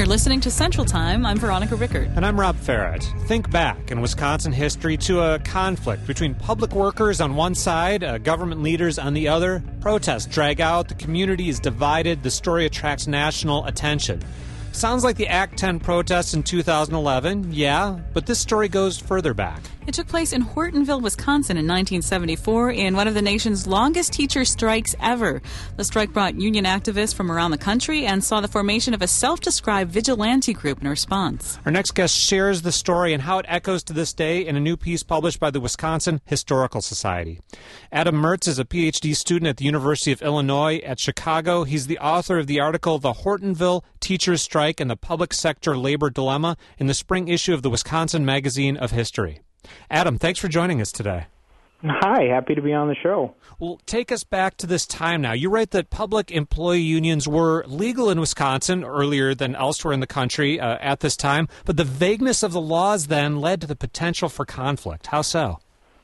You're listening to Central Time. I'm Veronica Rickard. And I'm Rob Farrett. Think back in Wisconsin history to a conflict between public workers on one side, government leaders on the other. Protests drag out, the community is divided, the story attracts national attention. Sounds like the Act 10 protests in 2011, yeah, but this story goes further back. It took place in Hortonville, Wisconsin in 1974 in one of the nation's longest teacher strikes ever. The strike brought union activists from around the country and saw the formation of a self-described vigilante group in response. Our next guest shares the story and how it echoes to this day in a new piece published by the Wisconsin Historical Society. Adam Mertz is a PhD student at the University of Illinois at Chicago. He's the author of the article, The Hortonville Teachers Strike and the Public Sector Labor Dilemma, in the spring issue of the Wisconsin Magazine of History. Adam, thanks for joining us today. Hi, happy to be on the show. Well, take us back to this time now. You write that public employee unions were legal in Wisconsin earlier than elsewhere in the country at this time, but the vagueness of the laws then led to the potential for conflict. How so?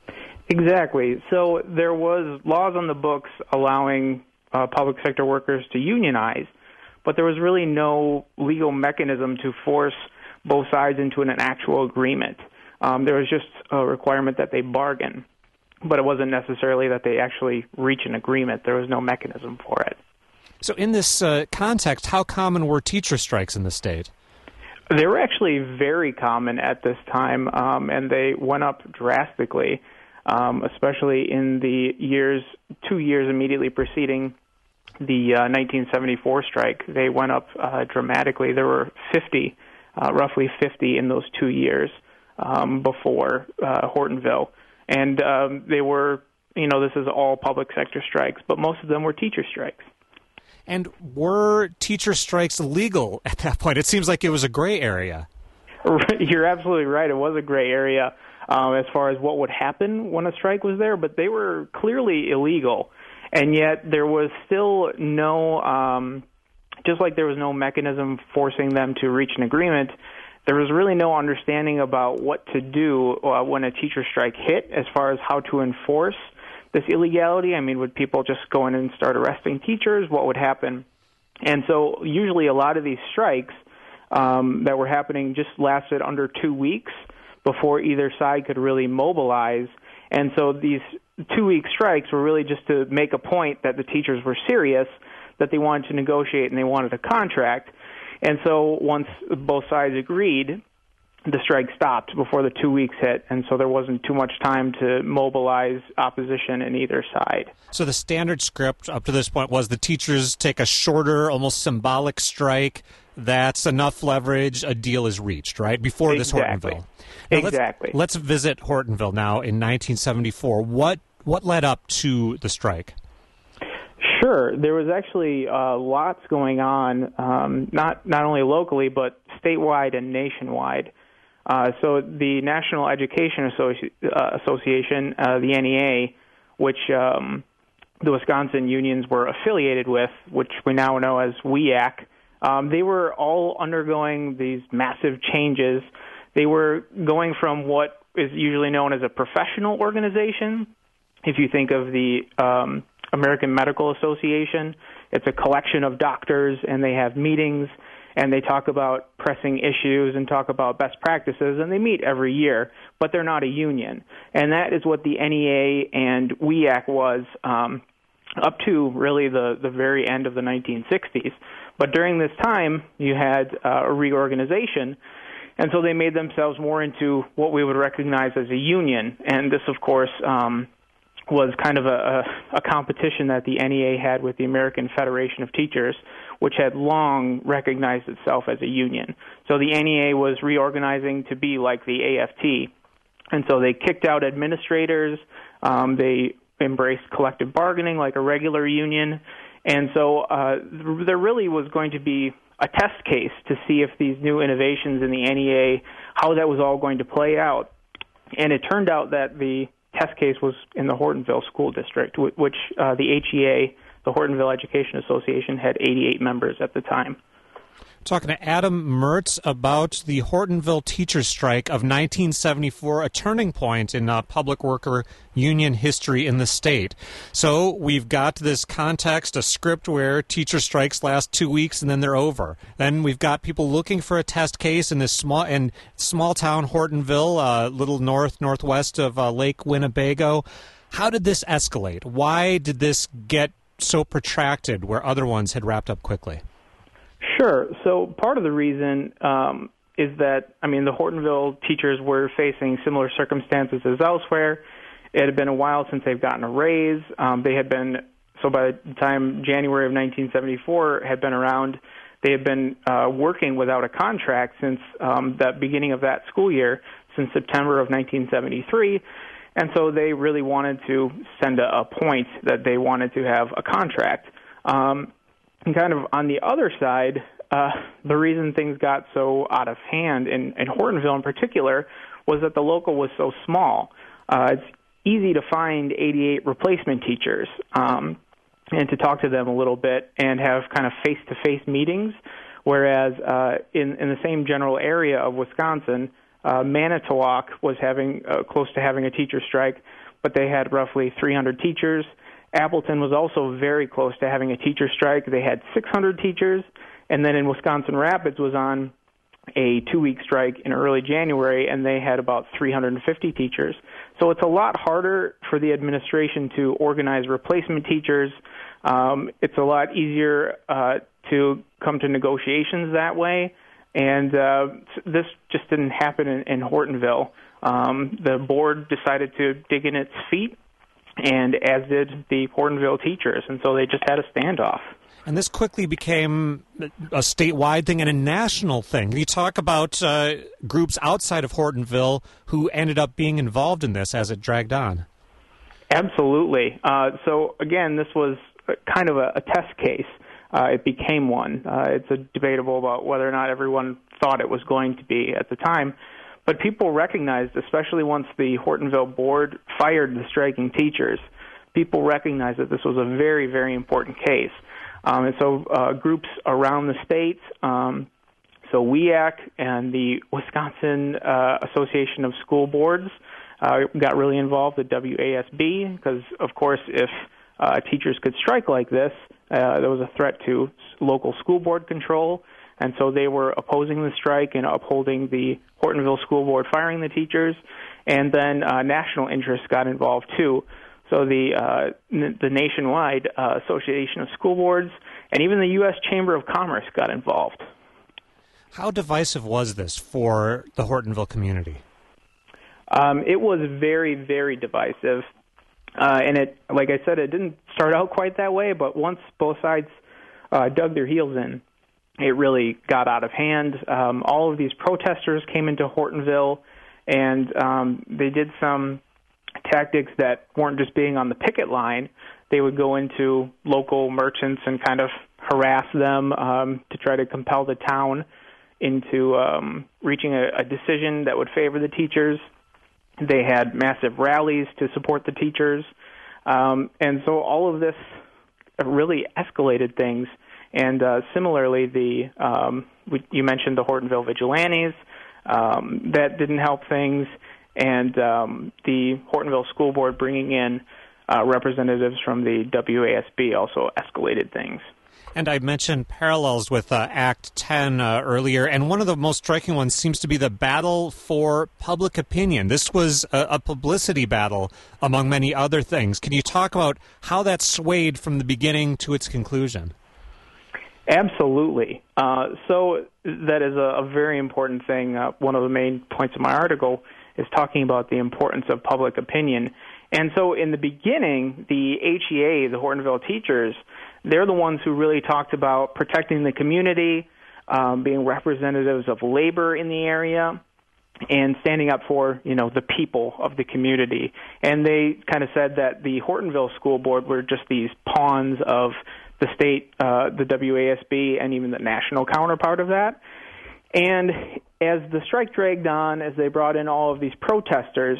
Exactly. So there was laws on the books allowing public sector workers to unionize, but there was really no legal mechanism to force both sides into an actual agreement. There was just a requirement that they bargain, but it wasn't necessarily that they actually reach an agreement. There was no mechanism for it. So in this context, how common were teacher strikes in the state? They were actually very common at this time, and they went up drastically, especially in the 2 years immediately preceding the 1974 strike. They went up dramatically. There were roughly 50 in those 2 years. Before Hortonville. And they were, this is all public sector strikes, but most of them were teacher strikes. And were teacher strikes legal at that point? It seems like it was a gray area. You're absolutely right. It was a gray area as far as what would happen when a strike was there, but they were clearly illegal. And yet there was still no, just like there was no mechanism forcing them to reach an agreement, there was really no understanding about what to do when a teacher strike hit as far as how to enforce this illegality. I mean, would people just go in and start arresting teachers? What would happen? And so usually a lot of these strikes that were happening just lasted under 2 weeks before either side could really mobilize. And so these 2-week strikes were really just to make a point that the teachers were serious, that they wanted to negotiate and they wanted a contract. And so once both sides agreed, the strike stopped before the 2 weeks hit, and so there wasn't too much time to mobilize opposition in either side. So the standard script up to this point was the teachers take a shorter, almost symbolic strike. That's enough leverage, a deal is reached, right? Before this Hortonville. Now, exactly. Let's visit Hortonville now in 1974. What led up to the strike? Sure. There was actually lots going on, not only locally, but statewide and nationwide. So the National Education Association, the NEA, which the Wisconsin unions were affiliated with, which we now know as WEAC, they were all undergoing these massive changes. They were going from what is usually known as a professional organization. If you think of the American Medical Association, it's a collection of doctors, and they have meetings, and they talk about pressing issues and talk about best practices, and they meet every year, but they're not a union. And that is what the NEA and WEAC was up to really the very end of the 1960s. But during this time, you had a reorganization, and so they made themselves more into what we would recognize as a union. And this, of course, was kind of a competition that the NEA had with the American Federation of Teachers, which had long recognized itself as a union. So the NEA was reorganizing to be like the AFT, and so they kicked out administrators, they embraced collective bargaining like a regular union, and so there really was going to be a test case to see if these new innovations in the NEA, how that was all going to play out. And it turned out that the test case was in the Hortonville School District, which the HEA, the Hortonville Education Association, had 88 members at the time. Talking to Adam Mertz about the Hortonville teachers' strike of 1974, a turning point in public worker union history in the state. So we've got this context, a script where teacher strikes last 2 weeks and then they're over. Then we've got people looking for a test case in this small town Hortonville, little northwest of Lake Winnebago. How did this escalate? Why did this get so protracted where other ones had wrapped up quickly? Sure. So part of the reason is that, the Hortonville teachers were facing similar circumstances as elsewhere. It had been a while since they've gotten a raise. They had been, so by the time January of 1974 had been around, they had been working without a contract since the beginning of that school year, since September of 1973. And so they really wanted to send a point that they wanted to have a contract. And kind of on the other side, the reason things got so out of hand in Hortonville in particular was that the local was so small. It's easy to find 88 replacement teachers and to talk to them a little bit and have kind of face-to-face meetings, whereas in the same general area of Wisconsin, Manitowoc was having close to having a teacher strike, but they had roughly 300 teachers. Appleton was also very close to having a teacher strike. They had 600 teachers. And then in Wisconsin Rapids was on a 2-week strike in early January, and they had about 350 teachers. So it's a lot harder for the administration to organize replacement teachers. It's a lot easier to come to negotiations that way. And this just didn't happen in Hortonville. The board decided to dig in its feet, and as did the Hortonville teachers, and so they just had a standoff. And this quickly became a statewide thing and a national thing. Can you talk about groups outside of Hortonville who ended up being involved in this as it dragged on? Absolutely. So, again, this was kind of a test case. It became one. It's debatable about whether or not everyone thought it was going to be at the time. But people recognized, especially once the Hortonville board fired the striking teachers, people recognized that this was a very, very important case. And so groups around the state, so WEAC and the Wisconsin Association of School Boards got really involved, the WASB, because, of course, if teachers could strike like this, there was a threat to local school board control. And so they were opposing the strike and upholding the Hortonville School Board firing the teachers. And then national interests got involved, too. So the Nationwide Association of School Boards and even the U.S. Chamber of Commerce got involved. How divisive was this for the Hortonville community? It was very, very divisive. And it, like I said, it didn't start out quite that way, but once both sides dug their heels in, it really got out of hand. All of these protesters came into Hortonville, and they did some tactics that weren't just being on the picket line. They would go into local merchants and kind of harass them to try to compel the town into reaching a decision that would favor the teachers. They had massive rallies to support the teachers. And so all of this really escalated things. And similarly, you mentioned the Hortonville Vigilantes. That didn't help things. And the Hortonville School Board bringing in representatives from the WASB also escalated things. And I mentioned parallels with Act 10 earlier, and one of the most striking ones seems to be the battle for public opinion. This was a publicity battle, among many other things. Can you talk about how that swayed from the beginning to its conclusion? Absolutely. So that is a very important thing. One of the main points of my article is talking about the importance of public opinion. And so in the beginning, the HEA, the Hortonville teachers, they're the ones who really talked about protecting the community, being representatives of labor in the area, and standing up for, the people of the community. And they kind of said that the Hortonville School Board were just these pawns of the state, the WASB, and even the national counterpart of that. And as the strike dragged on, as they brought in all of these protesters,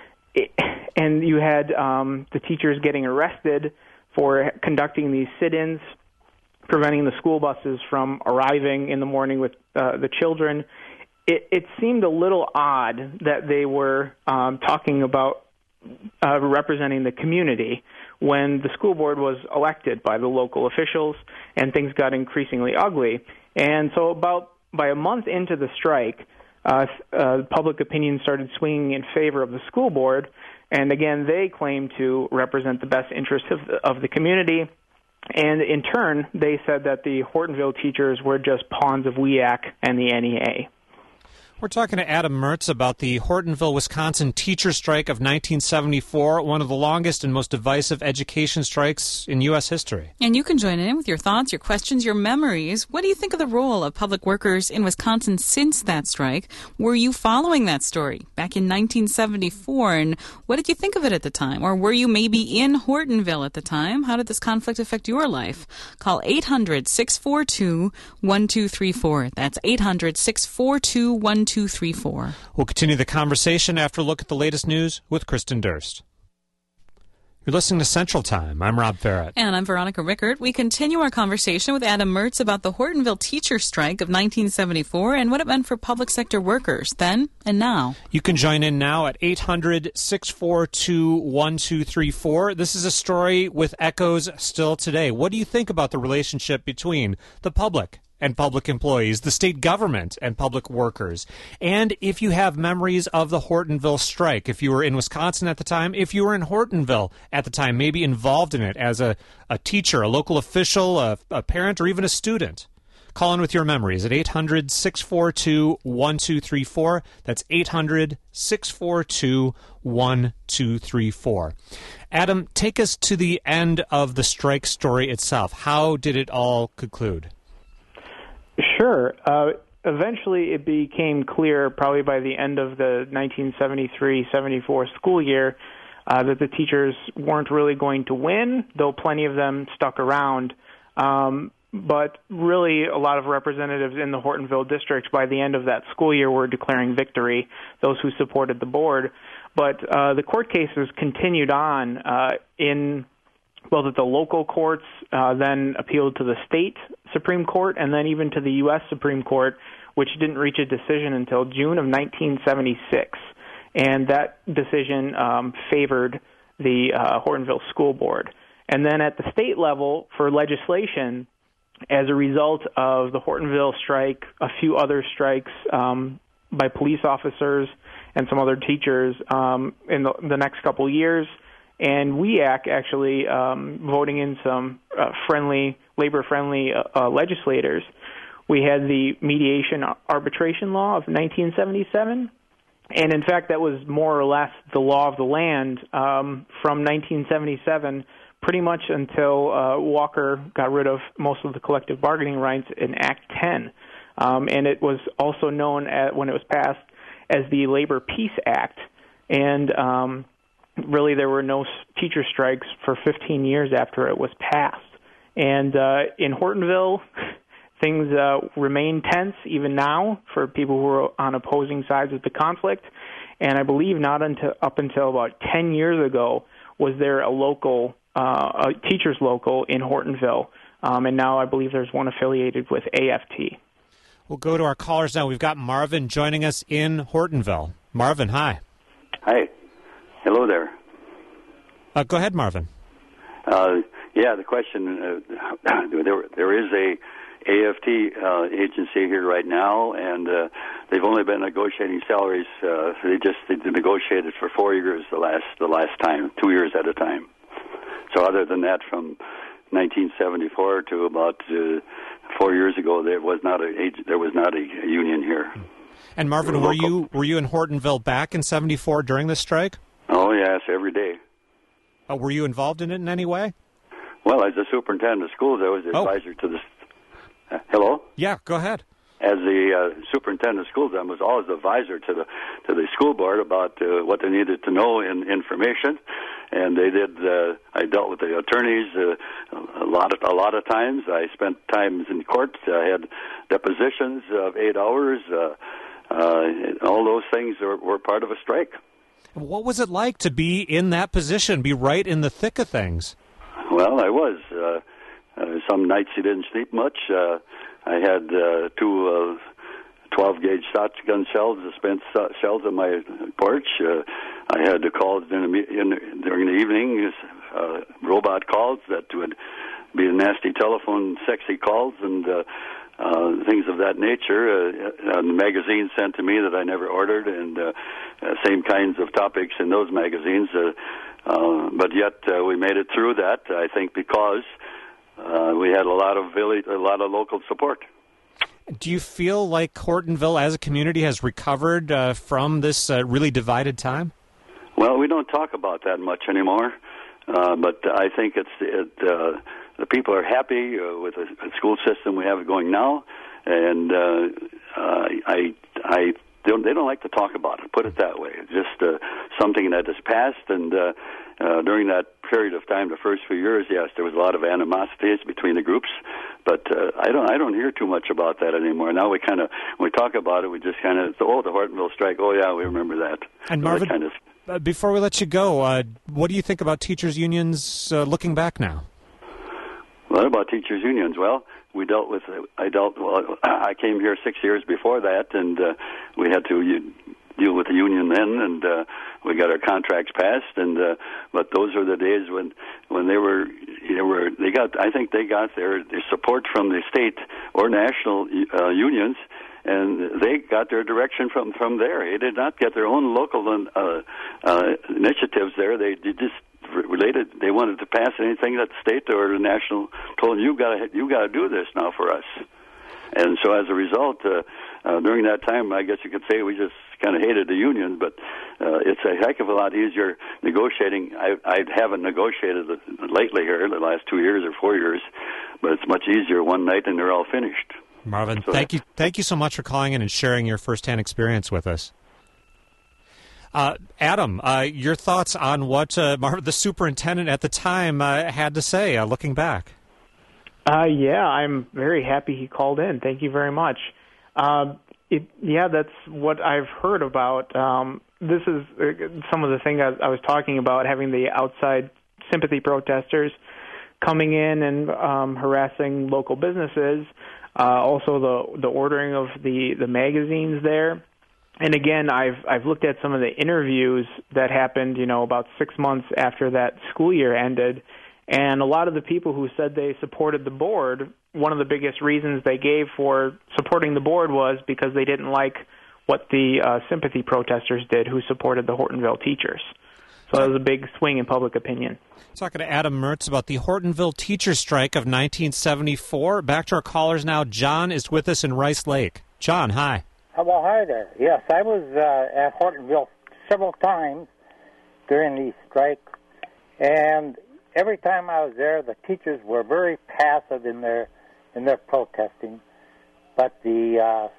and you had the teachers getting arrested for conducting these sit-ins, preventing the school buses from arriving in the morning with the children. It seemed a little odd that they were talking about representing the community when the school board was elected by the local officials and things got increasingly ugly. And so by a month into the strike, public opinion started swinging in favor of the school board, and again, they claimed to represent the best interests of the community. And in turn, they said that the Hortonville teachers were just pawns of WEAC and the NEA. We're talking to Adam Mertz about the Hortonville, Wisconsin teacher strike of 1974, one of the longest and most divisive education strikes in U.S. history. And you can join in with your thoughts, your questions, your memories. What do you think of the role of public workers in Wisconsin since that strike? Were you following that story back in 1974? And what did you think of it at the time? Or were you maybe in Hortonville at the time? How did this conflict affect your life? Call 800-642-1234. That's 800-642-1234. We'll continue the conversation after a look at the latest news with Kristen Durst. You're listening to Central Time. I'm Rob Farrett. And I'm Veronica Rickert. We continue our conversation with Adam Mertz about the Hortonville teacher strike of 1974 and what it meant for public sector workers then and now. You can join in now at 800-642-1234. This is a story with echoes still today. What do you think about the relationship between the public and public employees, the state government and public workers? And if you have memories of the Hortonville strike, if you were in Wisconsin at the time, if you were in Hortonville at the time, maybe involved in it as a teacher, a local official, a parent, or even a student, call in with your memories at 800-642-1234. That's 800-642-1234. Adam, take us to the end of the strike story itself. How did it all conclude? Sure. Eventually, it became clear, probably by the end of the 1973-74 school year, that the teachers weren't really going to win, though plenty of them stuck around. But really, a lot of representatives in the Hortonville district by the end of that school year were declaring victory, those who supported the board. But the court cases continued on that the local courts then appealed to the state Supreme Court and then even to the U.S. Supreme Court, which didn't reach a decision until June of 1976. And that decision favored the Hortonville School Board. And then at the state level, for legislation, as a result of the Hortonville strike, a few other strikes by police officers and some other teachers in the next couple years, and WEAC actually voting in some labor-friendly legislators. We had the Mediation Arbitration Law of 1977, and in fact that was more or less the law of the land from 1977 pretty much until Walker got rid of most of the collective bargaining rights in Act 10. And it was also known, when it was passed, as the Labor Peace Act. And really, there were no teacher strikes for 15 years after it was passed. And in Hortonville, things remain tense even now for people who are on opposing sides of the conflict. And I believe not up until about 10 years ago was there a teachers local in Hortonville. And now I believe there's one affiliated with AFT. We'll go to our callers now. We've got Marvin joining us in Hortonville. Marvin, hi. Hi. Hello there. Go ahead, Marvin. The question, there is a AFT agency here right now, and they've only been negotiating salaries. They negotiated for 4 years the last time, 2 years at a time. So other than that, from 1974 to about 4 years ago, there was not a union here. And Marvin, were you in Hortonville back in '74 during the strike? Oh yes, every day. Were you involved in it in any way? Well, as the superintendent of schools, I was the advisor to the. Hello? Yeah, go ahead. As the superintendent of schools, I was always the advisor to the school board about what they needed to know in information, and they did. I dealt with the attorneys a lot of times. I spent times in court. I had depositions of 8 hours. All those things were part of a strike. What was it like to be in that position, be right in the thick of things? Well, I was. Some nights he didn't sleep much. I had two 12-gauge shotgun shells, dispense shells on my porch. I had the calls during the evening, robot calls that would be nasty telephone, sexy calls, and things of that nature. Magazines sent to me that I never ordered, and same kinds of topics in those magazines. But yet we made it through that, I think, because we had a lot of local support. Do you feel like Hortonville as a community has recovered from this really divided time? Well, we don't talk about that much anymore, but I think the people are happy with the school system we have going now, and they don't like to talk about it, put it that way. It's just something that has passed, and during that period of time, the first few years, yes, there was a lot of animosities between the groups, but I don't hear too much about that anymore. Now when we talk about it, we just kind of, the Hortonville strike, oh yeah, we remember that. And Marvin, before we let you go, what do you think about teachers' unions looking back now? What about teachers' unions? Well, I came here 6 years before that, and we had to deal with the union then, and we got our contracts passed, and but those were the days when I think they got their support from the state or national unions, and they got their direction from there. They did not get their own local initiatives there. They just related. They wanted to pass anything that the state or the national told them, you got to do this now for us. And so as a result, during that time, I guess you could say we just kind of hated the union, but it's a heck of a lot easier negotiating. I haven't negotiated lately here, the last 2 years or 4 years, but it's much easier one night and they're all finished. Marvin, so, thank you so much for calling in and sharing your firsthand experience with us. Adam, your thoughts on what Marvin, the superintendent at the time, had to say, looking back? Yeah, I'm very happy he called in. Thank you very much. That's what I've heard about. This is some of the things I was talking about, having the outside sympathy protesters coming in and harassing local businesses. Also, the ordering of the magazines there. And again, I've looked at some of the interviews that happened, about 6 months after that school year ended, and a lot of the people who said they supported the board, one of the biggest reasons they gave for supporting the board was because they didn't like what the sympathy protesters did who supported the Hortonville teachers. So that was a big swing in public opinion. Talking to Adam Mertz about the Hortonville teacher strike of 1974. Back to our callers now. John is with us in Rice Lake. John, hi. Well, hi there. Yes, I was at Hortonville several times during the strike, and every time I was there, the teachers were very passive in their protesting. But these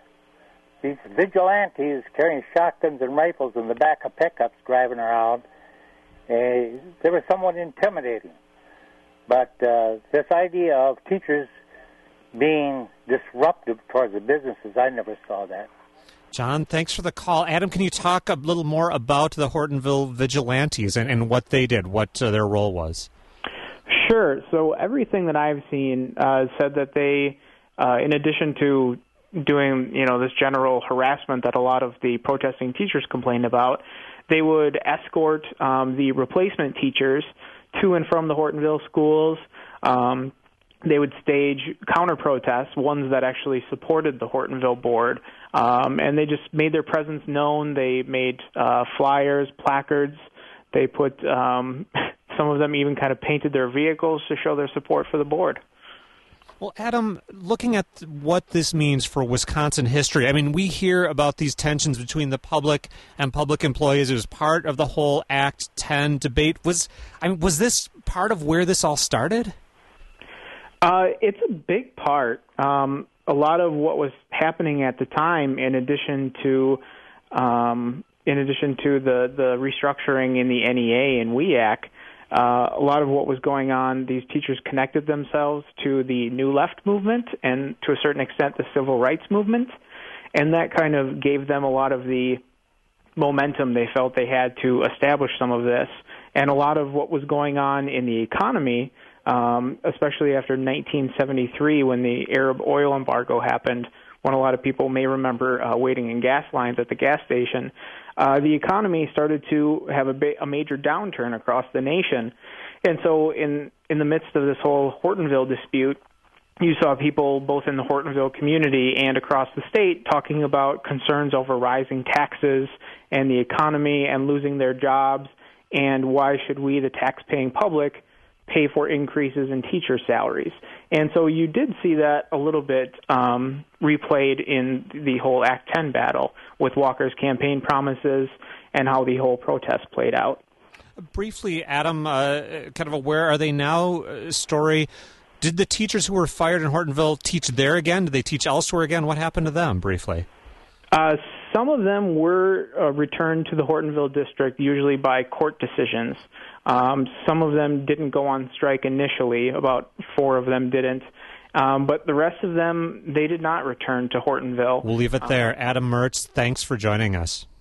vigilantes carrying shotguns and rifles in the back of pickups driving around, they were somewhat intimidating. But this idea of teachers being disruptive towards the businesses, I never saw that. John, thanks for the call. Adam, can you talk a little more about the Hortonville vigilantes and what they did, what their role was? Sure. So everything that I've seen said that they, in addition to doing, this general harassment that a lot of the protesting teachers complained about, they would escort the replacement teachers to and from the Hortonville schools. They would stage counter-protests, ones that actually supported the Hortonville board, and they just made their presence known. They made flyers, placards. They put some of them even kind of painted their vehicles to show their support for the board. Well, Adam, looking at what this means for Wisconsin history, I mean, we hear about these tensions between the public and public employees. It was part of the whole Act 10 debate. Was this part of where this all started? It's a big part. A lot of what was happening at the time, in addition to the restructuring in the NEA and WEAC, a lot of what was going on, these teachers connected themselves to the New Left movement and, to a certain extent, the Civil Rights movement, and that kind of gave them a lot of the momentum they felt they had to establish some of this. And a lot of what was going on in the economy especially after 1973 when the Arab oil embargo happened, when a lot of people may remember waiting in gas lines at the gas station. The economy started to have a major downturn across the nation. And so in the midst of this whole Hortonville dispute, you saw people both in the Hortonville community and across the state talking about concerns over rising taxes and the economy and losing their jobs, and why should we, the tax-paying public, pay for increases in teacher salaries. And so you did see that a little bit replayed in the whole Act 10 battle with Walker's campaign promises and how the whole protest played out. Briefly, Adam, kind of a where are they now story. Did the teachers who were fired in Hortonville teach there again? Did they teach elsewhere again? What happened to them, briefly? Some of them were returned to the Hortonville district, usually by court decisions. Some of them didn't go on strike initially. About 4 of them didn't. But the rest of them, they did not return to Hortonville. We'll leave it there. Adam Mertz, thanks for joining us.